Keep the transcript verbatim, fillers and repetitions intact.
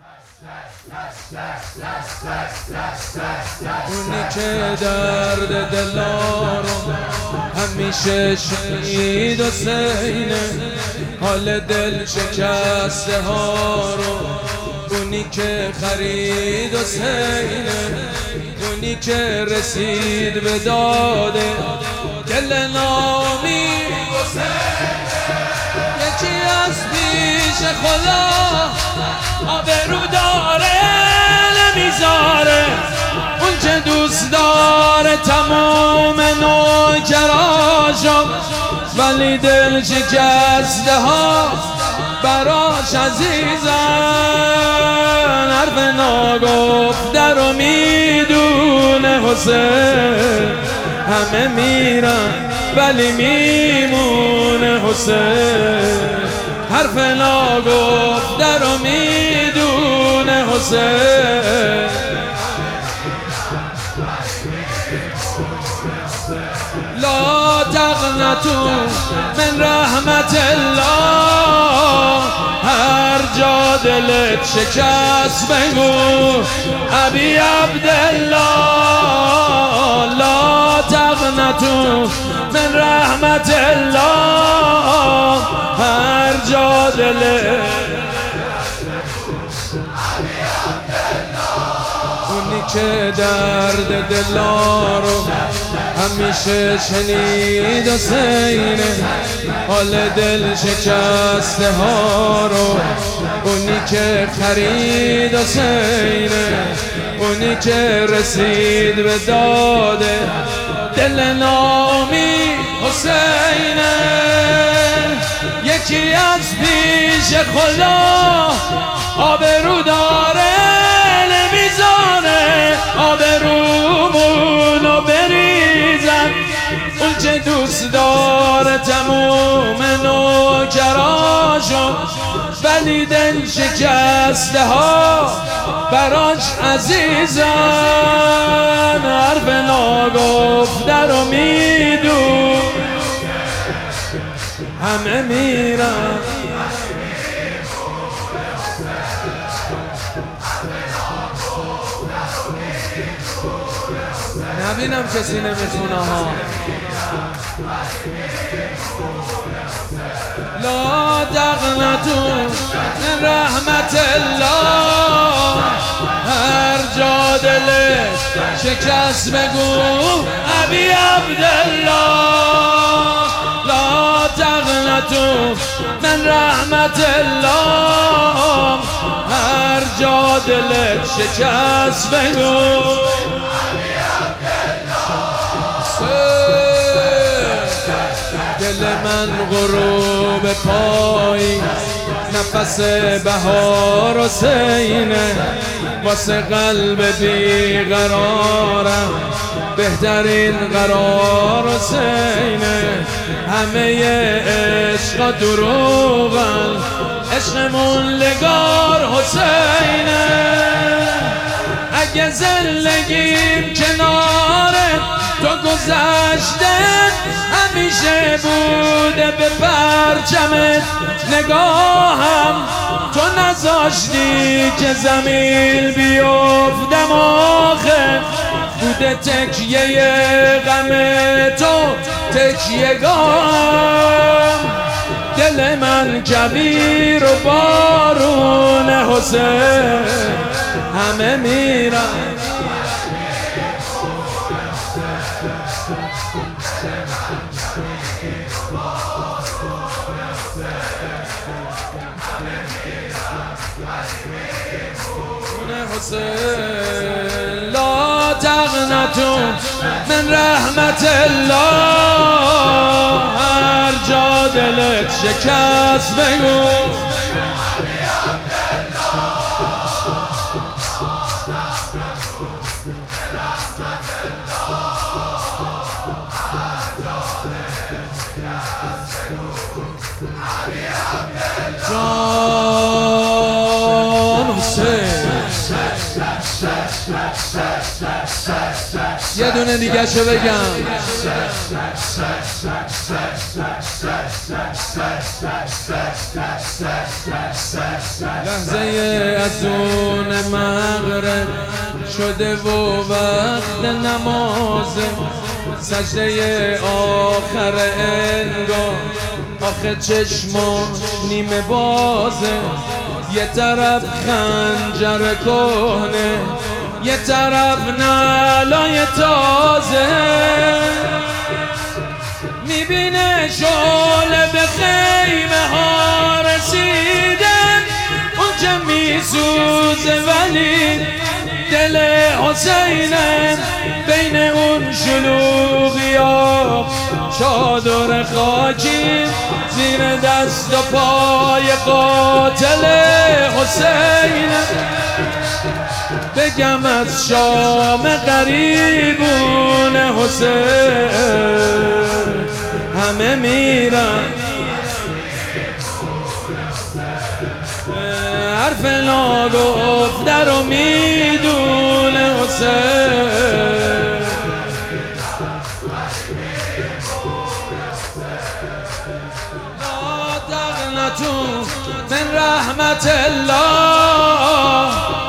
اونی که درد دلارو همیشه شنید حسینه، حال دل شکسته ها رو اونی که خرید حسینه، اونی که رسید به داده دل ناامید حسینه. یکی از پیش خدا آبرو داره نمیذاره، اون که دوست داره تمام نوکراشو، ولی دل شکسته ها براش عزیزن. حرف ناگفته رو میدونه حسین، همه میرن ولی میمونه حسین. حرف ناگفته رو میدونه حسین. لا تقنطوا من رحمت الله، هر جا دلت شکست بگو ابی عبدالله. لا تقنطوا من رحمت الله، هر جا دلت اونی که درد دلارو همیشه شنید حسینه، حال دل شکسته ها رو اونی که خرید حسینه، اونی که رسید به داده دل ناامید حسینه. یکی از پیش خدا آبرو داره نمیذاره، آبرومونو بریزن. اون چه دوست داره تموم نوکراشو، ولی دل شکسته ها براش عزیزن. حرف ناگفته رو میدون همه میرن، نبینم کسی نمیتونه ها. لا تقنطوا من رحمت الله، هر جا دلش شکست بگو ابی عبدالله. لا تقنطوا من رحمت الله، هر جا دلش شکست بگو دل من غروب پایی، نفس بهار حسینه، واسه قلب بیقرارم بهترین قرار حسینه. همه عشقا دروغن، عشقمون لگار حسینه. اگه زندگیم کنار تو گذشته، همیشه بوده به پرچمت نگاهم. تو نذاشتی که زمین بیفتم، آخه بوده تکیه غم تو تکیه گام. دل من کبیر و بارون حسین، همه میرن حسین. لا تقنطوا من رحمت الله، هر جا دلت شکست بگو جان حسین. یه دونه دیگه شو بگم. لحظه از اون مغرب شده و وقت نماز، سجده آخر انگار آخه چشما نیمه بازه. یه طرف خنجر کهنه، یه طرف نعلای تازه. میبینه شعله به خیمه ها رسیدن، اون که میسوزه ولی دل حسینه. بین اون شلوغی ها چادر خاکی زیر دست و پای قاتل حسینه. بگم از شام غریبون حسین همه میرن، حرف ناگفته رو میدونه حسین. لا تقنطوا من رحمت الله،